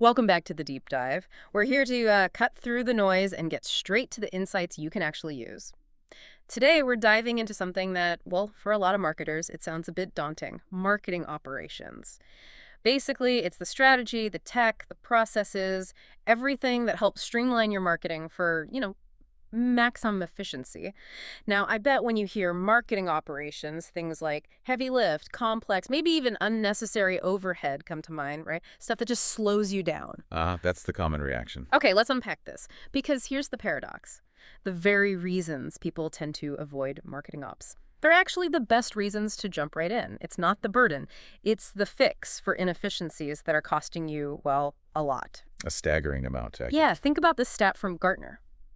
Welcome back to the deep dive. We're here to cut through the noise and get straight to the insights you can actually use. Today, we're diving into something that, well, for a lot of marketers, it sounds a bit daunting: marketing operations. Basically, it's the strategy, the tech, the processes, everything that helps streamline your marketing for, maximum efficiency. Now, I bet when you hear marketing operations, things like heavy lift, complex, maybe even unnecessary overhead come to mind, right? Stuff that just slows you down. That's the common reaction. Okay, let's unpack this. Because here's the paradox. The very reasons people tend to avoid marketing ops, they're actually the best reasons to jump right in. It's not the burden. It's the fix for inefficiencies that are costing you, well, a lot. A staggering amount, actually. Yeah, think about this stat from Gartner.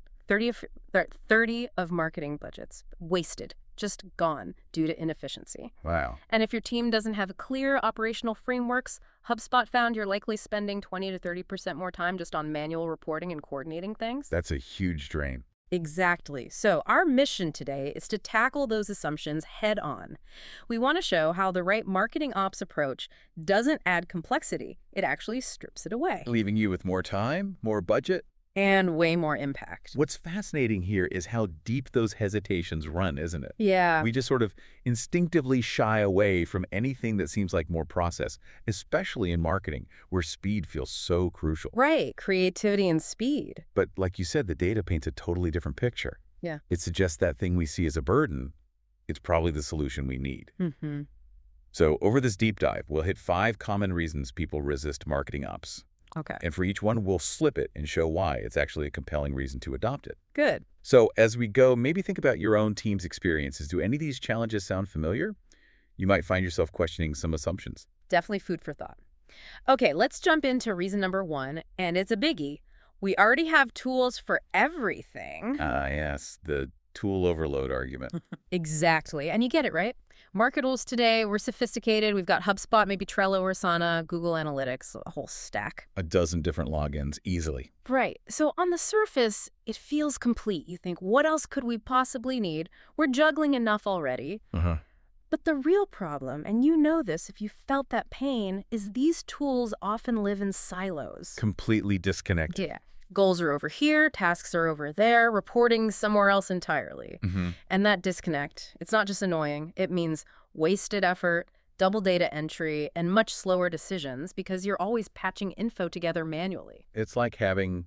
30 of marketing budgets wasted, just gone due to inefficiency. Wow. And if your team doesn't have clear operational frameworks, HubSpot found you're likely spending 20 to 30% more time just on manual reporting and coordinating things. That's a huge drain. Exactly. So our mission today is to tackle those assumptions head on. We want to show how the right marketing ops approach doesn't add complexity. It actually strips it away. Leaving you with more time, more budget. And way more impact. What's fascinating here is how deep those hesitations run, isn't it? Yeah. We just sort of instinctively shy away from anything that seems like more process, especially in marketing, where speed feels so crucial. Right. Creativity and speed. But like you said, the data paints a totally different picture. Yeah. It suggests that thing we see as a burden, it's probably the solution we need. Mm-hmm. So over this deep dive, we'll hit 5 common reasons people resist marketing ops. Okay. And for each one, we'll slip it and show why it's actually a compelling reason to adopt it. Good. So as we go, maybe think about your own team's experiences. Do any of these challenges sound familiar? You might find yourself questioning some assumptions. Definitely food for thought. Okay, let's jump into reason number 1, and it's a biggie. We already have tools for everything. Yes, the tool overload argument. Exactly. And you get it, right? Marketers today, we're sophisticated. We've got HubSpot, maybe Trello or Asana, Google Analytics, a whole stack. A dozen different logins, easily. Right. So on the surface, it feels complete. You think, what else could we possibly need? We're juggling enough already. But the real problem, and you know this if you felt that pain, is these tools often live in silos. Completely disconnected. Yeah. Goals are over here, tasks are over there, reporting somewhere else entirely. And that disconnect, it's not just annoying. It means wasted effort, double data entry, and much slower decisions because you're always patching info together manually. It's like having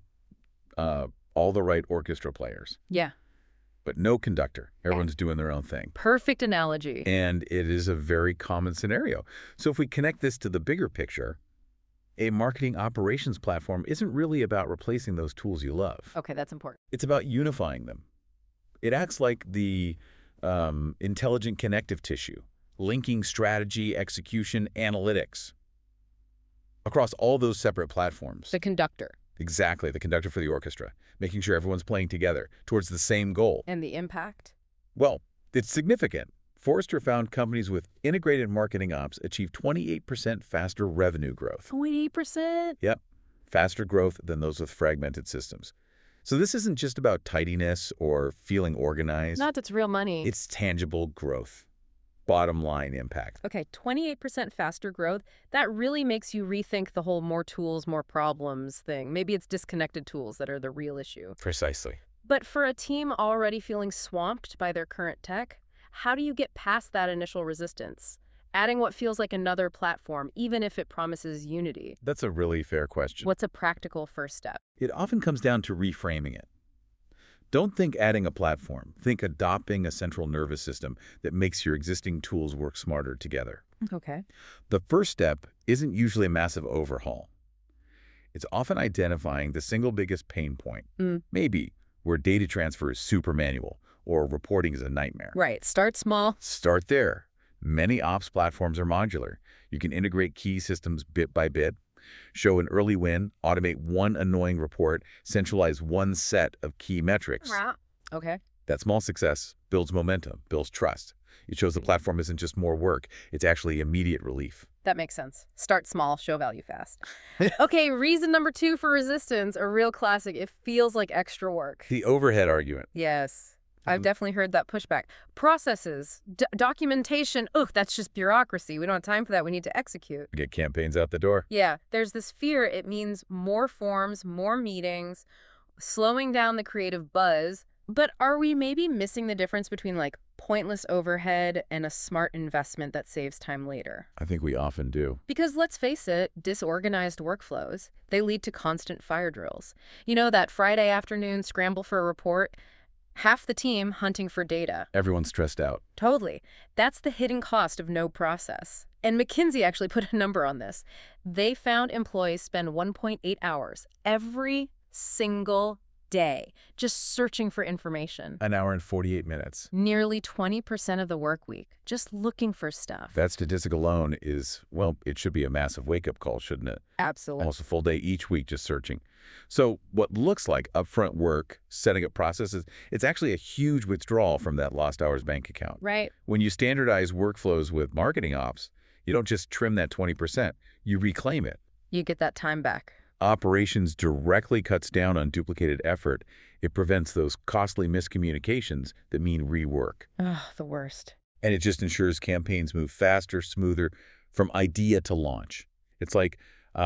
all the right orchestra players, Yeah. but no conductor. Everyone's doing their own thing. Perfect analogy. And it is a very common scenario. So if we connect this to the bigger picture, a marketing operations platform isn't really about replacing those tools you love. Okay, that's important. It's about unifying them. It acts like the intelligent connective tissue, linking strategy, execution, analytics across all those separate platforms. The conductor. Exactly, the conductor for the orchestra, making sure everyone's playing together towards the same goal. And the impact? Well, it's significant. Forrester found companies with integrated marketing ops achieve 28% faster revenue growth. 28%? Yep, faster growth than those with fragmented systems. So this isn't just about tidiness or feeling organized. Not that's real money. It's tangible growth. Bottom line impact. Okay, 28% faster growth. That really makes you rethink the whole more tools, more problems thing. Maybe it's disconnected tools that are the real issue. Precisely. But for a team already feeling swamped by their current tech, how do you get past that initial resistance? Adding what feels like another platform, even if it promises unity. That's a really fair question. What's a practical first step? It often comes down to reframing it. Don't think adding a platform. Think adopting a central nervous system that makes your existing tools work smarter together. Okay. The first step isn't usually a massive overhaul. It's often identifying the single biggest pain point. Maybe where data transfer is super manual or reporting is a nightmare. Right. Start small. Start there. Many ops platforms are modular. You can integrate key systems bit by bit, show an early win, automate one annoying report, centralize one set of key metrics. Okay. That small success builds momentum, builds trust. It shows the platform isn't just more work, it's actually immediate relief. That makes sense. Start small, show value fast. Okay, reason number 2 for resistance, a real classic. It feels like extra work. The overhead argument. Yes. I've definitely heard that pushback. Processes, documentation, ugh, that's just bureaucracy. We don't have time for that. We need to execute. Get campaigns out the door. Yeah, there's this fear it means more forms, more meetings, slowing down the creative buzz. But are we maybe missing the difference between like pointless overhead and a smart investment that saves time later? I think we often do. Because let's face it, disorganized workflows, they lead to constant fire drills. You know, that Friday afternoon scramble for a report, half the team hunting for data. Everyone's stressed out. Totally. That's the hidden cost of no process. And McKinsey actually put a number on this. They found employees spend 1.8 hours every single day just searching for information. An hour and 48 minutes. Nearly 20% of the work week, just looking for stuff. That statistic alone is, well, it should be a massive wake-up call, shouldn't it? Absolutely. Almost a full day each week just searching. So what looks like upfront work, setting up processes, it's actually a huge withdrawal from that lost hours bank account. Right. When you standardize workflows with marketing ops, you don't just trim that 20%, you reclaim it. You get that time back. Operations directly cuts down on duplicated effort. It prevents those costly miscommunications that mean rework. Ugh, the worst. And it just ensures campaigns move faster, smoother, from idea to launch. It's like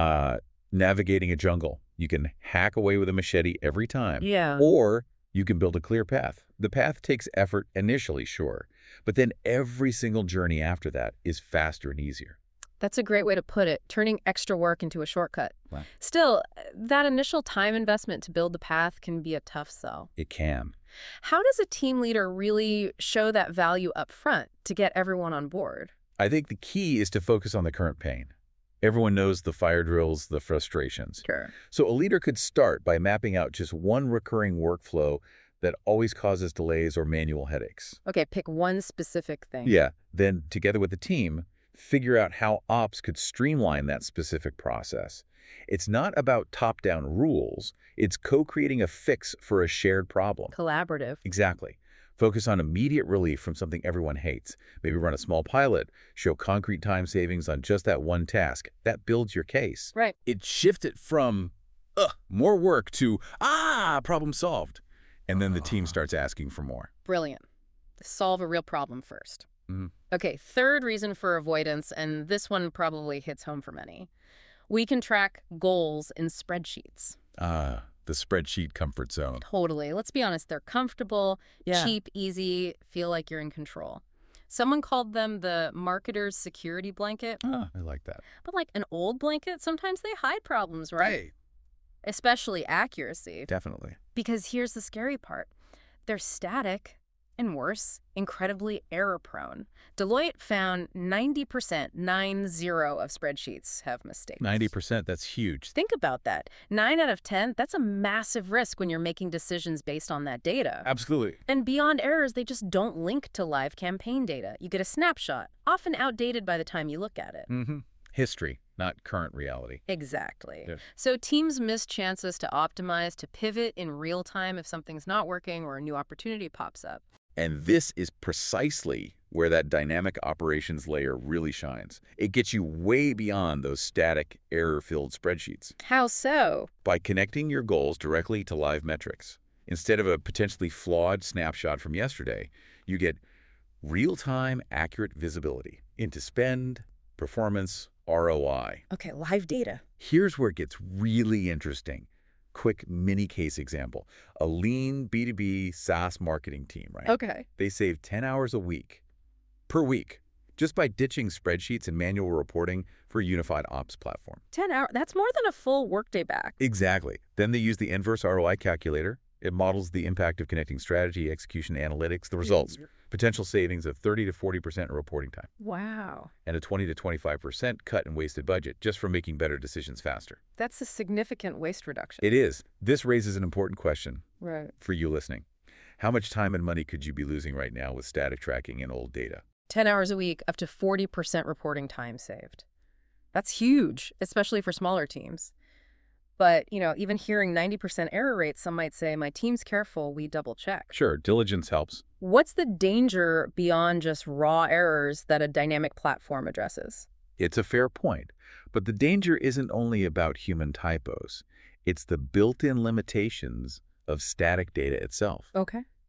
navigating a jungle. You can hack away with a machete every time. Yeah. Or you can build a clear path. The path takes effort initially, sure, but then every single journey after that is faster and easier. That's a great way to put it, turning extra work into a shortcut. Wow. Still, that initial time investment to build the path can be a tough sell. It can. How does a team leader really show that value up front to get everyone on board? I think the key is to focus on the current pain. Everyone knows the fire drills, the frustrations. Sure. So a leader could start by mapping out just one recurring workflow that always causes delays or manual headaches. Okay, pick one specific thing. Yeah. Then, together with the team, figure out how ops could streamline that specific process. It's not about top-down rules. It's co-creating a fix for a shared problem. Collaborative. Exactly. Focus on immediate relief from something everyone hates. Maybe run a small pilot. Show concrete time savings on just that one task. That builds your case. Right. It shifts it from, more work to, problem solved. And then the team starts asking for more. Brilliant. Solve a real problem first. Mm-hmm. Okay, third reason for avoidance, and this one probably hits home for many. We can track goals in spreadsheets. The spreadsheet comfort zone. Totally. Let's be honest, they're comfortable, cheap, easy, feel like you're in control. Someone called them the marketer's security blanket. I like that. But like an old blanket, sometimes they hide problems, right? Especially accuracy. Definitely. Because here's the scary part. They're static. And worse, incredibly error-prone. Deloitte found 90%, 90 of spreadsheets have mistakes. 90%, that's huge. Think about that. 9 out of 10, that's a massive risk when you're making decisions based on that data. Absolutely. And beyond errors, they just don't link to live campaign data. You get a snapshot, often outdated by the time you look at it. Mm-hmm. History, not current reality. Exactly. Yeah. So teams miss chances to optimize, to pivot in real time if something's not working or a new opportunity pops up. And this is precisely where that dynamic operations layer really shines. It gets you way beyond those static, error-filled spreadsheets. How so? By connecting your goals directly to live metrics. Instead of a potentially flawed snapshot from yesterday, you get real-time, accurate visibility into spend, performance, ROI. Okay, live data. Here's where it gets really interesting. Quick mini case example. A lean B2B SaaS marketing team, right? Okay. They save 10 hours a week, per week, just by ditching spreadsheets and manual reporting for a unified ops platform. 10 hours, that's more than a full workday back. Exactly. Then they use the inverse ROI calculator. It models the impact of connecting strategy, execution, analytics, the results. Potential savings of 30 to 40% in reporting time. Wow. And a 20 to 25% cut in wasted budget just from making better decisions faster. That's a significant waste reduction. It is. This raises an important question Right. for you listening. How much time and money could you be losing right now with static tracking and old data? 10 hours a week, up to 40% reporting time saved. That's huge, especially for smaller teams. But, even hearing 90% error rates, some might say, my team's careful, we double check. Sure, diligence helps. What's the danger beyond just raw errors that a dynamic platform addresses? It's a fair point, but the danger isn't only about human typos. It's the built-in limitations of static data itself. Okay.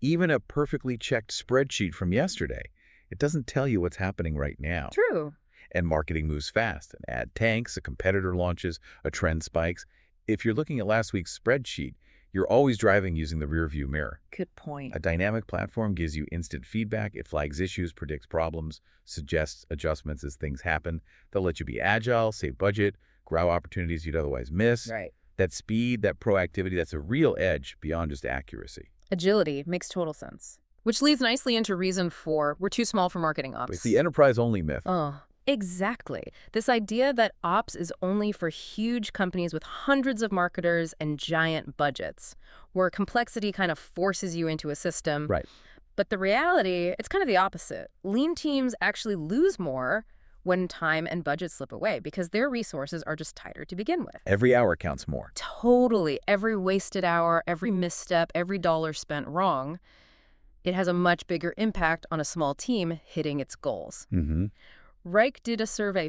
Even a perfectly checked spreadsheet from yesterday, it doesn't tell you what's happening right now. True. And marketing moves fast. An ad tanks, a competitor launches, a trend spikes. If you're looking at last week's spreadsheet, you're always driving using the rearview mirror. Good point. A dynamic platform gives you instant feedback. It flags issues, predicts problems, suggests adjustments as things happen. They'll let you be agile, save budget, grow opportunities you'd otherwise miss. Right. That speed, that proactivity, that's a real edge beyond just accuracy. Agility makes total sense. Which leads nicely into reason 4. We're too small for marketing ops. It's the enterprise-only myth. Oh, exactly. This idea that ops is only for huge companies with hundreds of marketers and giant budgets, where complexity kind of forces you into a system. Right. But the reality, it's kind of the opposite. Lean teams actually lose more when time and budget slip away because their resources are just tighter to begin with. Every hour counts more. Totally. Every wasted hour, every misstep, every dollar spent wrong, it has a much bigger impact on a small team hitting its goals. Mm-hmm. Reich did a survey.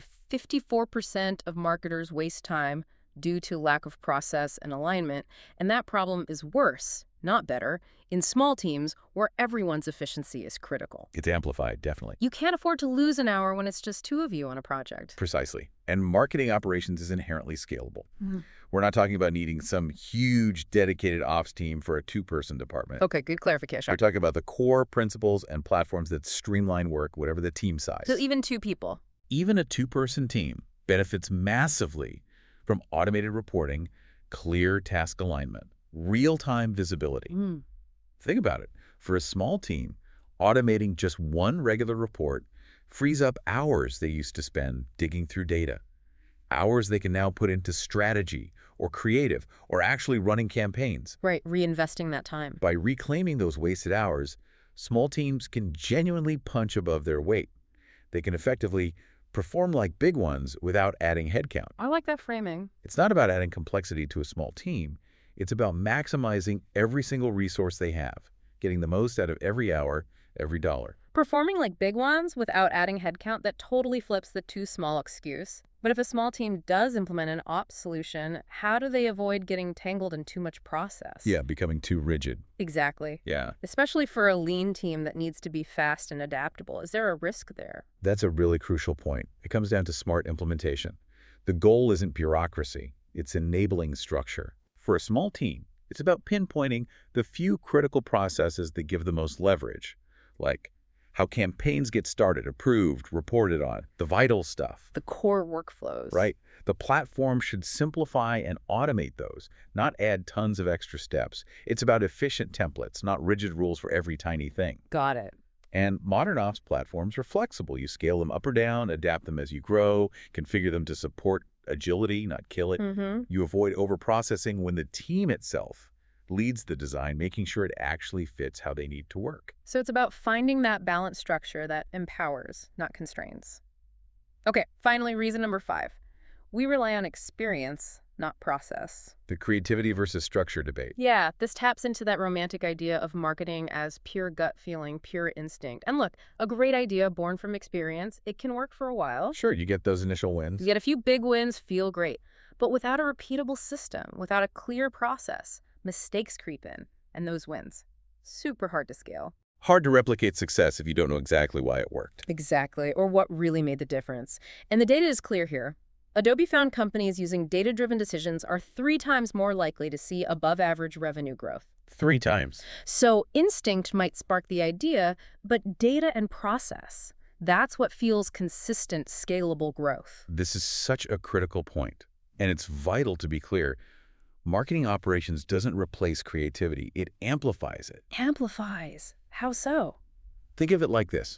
54% of marketers waste time due to lack of process and alignment, and that problem is worse, not better, in small teams where everyone's efficiency is critical. It's amplified, definitely. You can't afford to lose an hour when it's just 2 of you on a project. Precisely. And marketing operations is inherently scalable. Mhm. We're not talking about needing some huge dedicated ops team for a 2-person department. Okay, good clarification. We're talking about the core principles and platforms that streamline work, whatever the team size. So even 2 people. Even a 2-person team benefits massively from automated reporting, clear task alignment, real-time visibility. Think about it. For a small team, automating just one regular report frees up hours they used to spend digging through data. Hours they can now put into strategy or creative or actually running campaigns. Right, reinvesting that time. By reclaiming those wasted hours, small teams can genuinely punch above their weight. They can effectively perform like big ones without adding headcount. I like that framing. It's not about adding complexity to a small team. It's about maximizing every single resource they have, getting the most out of every hour, every dollar. Performing like big ones without adding headcount, that totally flips the too small excuse. But if a small team does implement an ops solution, how do they avoid getting tangled in too much process? Yeah, becoming too rigid. Exactly. Yeah. Especially for a lean team that needs to be fast and adaptable. Is there a risk there? That's a really crucial point. It comes down to smart implementation. The goal isn't bureaucracy. It's enabling structure. For a small team, it's about pinpointing the few critical processes that give the most leverage, like how campaigns get started, approved, reported on, the vital stuff. The core workflows. Right. The platform should simplify and automate those, not add tons of extra steps. It's about efficient templates, not rigid rules for every tiny thing. Got it. And modern ops platforms are flexible. You scale them up or down, adapt them as you grow, configure them to support agility, not kill it. You avoid overprocessing when the team itself leads the design, making sure it actually fits how they need to work. So it's about finding that balanced structure that empowers, not constrains. Okay, finally, reason number 5. We rely on experience, not process. The creativity versus structure debate. Yeah, this taps into that romantic idea of marketing as pure gut feeling, pure instinct. And look, a great idea born from experience, it can work for a while. Sure, you get those initial wins. You get a few big wins, feel great. But without a repeatable system, without a clear process, mistakes creep in, and those wins. Super hard to scale. Hard to replicate success if you don't know exactly why it worked. Exactly, or what really made the difference. And the data is clear here. Adobe found companies using data-driven decisions are 3 times more likely to see above-average revenue growth. 3 times. So instinct might spark the idea, but data and process, that's what fuels consistent, scalable growth. This is such a critical point, and it's vital to be clear. Marketing operations doesn't replace creativity, it amplifies it. Amplifies. How so? Think of it like this.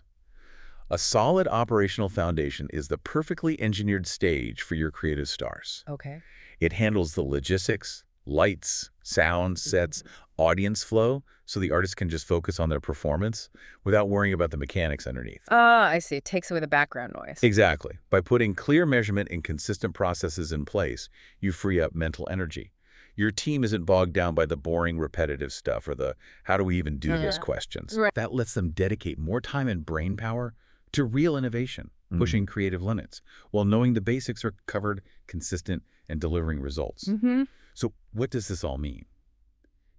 A solid operational foundation is the perfectly engineered stage for your creative stars. Okay. It handles the logistics, lights, sound, sets, audience flow, so the artist can just focus on their performance without worrying about the mechanics underneath. Ah, I see. It takes away the background noise. Exactly. By putting clear measurement and consistent processes in place, you free up mental energy. Your team isn't bogged down by the boring, repetitive stuff or the how do we even do this questions. Right. That lets them dedicate more time and brain power to real innovation, pushing creative limits, while knowing the basics are covered, consistent, and delivering results. So what does this all mean?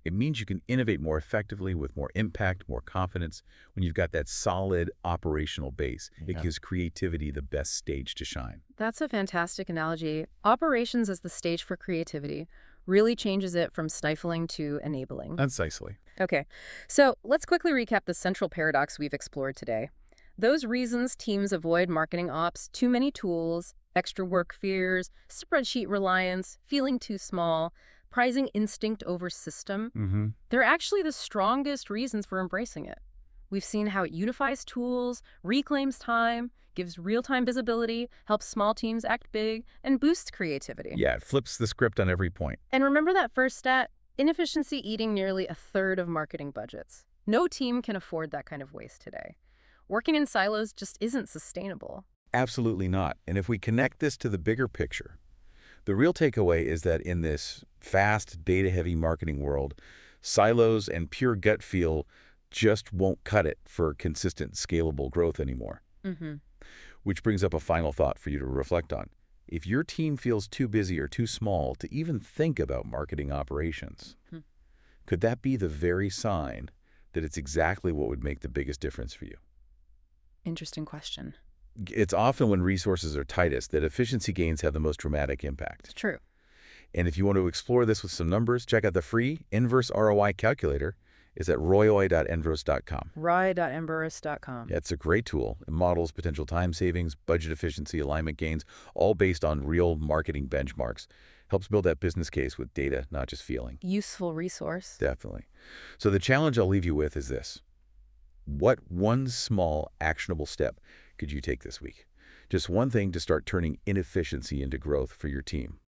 It means you can innovate more effectively with more impact, more confidence. When you've got that solid operational base, it Yeah. gives creativity the best stage to shine. That's a fantastic analogy. Operations as the stage for creativity really changes it from stifling to enabling. Concisely. Okay, so let's quickly recap the central paradox we've explored today. Those reasons teams avoid marketing ops: too many tools, extra work fears, spreadsheet reliance, feeling too small, prizing instinct over system. Mm-hmm. They're actually the strongest reasons for embracing it. We've seen how it unifies tools, reclaims time, gives real-time visibility, helps small teams act big, and boosts creativity. Yeah, it flips the script on every point. And remember that first stat? Inefficiency eating nearly a third of marketing budgets. No team can afford that kind of waste today. Working in silos just isn't sustainable. Absolutely not. And if we connect this to the bigger picture, the real takeaway is that in this fast, data-heavy marketing world, silos and pure gut feel just won't cut it for consistent, scalable growth anymore. Mm-hmm. Which brings up a final thought for you to reflect on. If your team feels too busy or too small to even think about marketing operations, could that be the very sign that it's exactly what would make the biggest difference for you? Interesting question. It's often when resources are tightest that efficiency gains have the most dramatic impact. True. And if you want to explore this with some numbers, check out the free Inverse ROI Calculator. It's at royoi.enverus.com. Rye.embarrass.com. Yeah, it's a great tool. It models potential time savings, budget efficiency, alignment gains, all based on real marketing benchmarks. Helps build that business case with data, not just feeling. Useful resource. Definitely. So the challenge I'll leave you with is this. What one small, actionable step could you take this week? Just one thing to start turning inefficiency into growth for your team.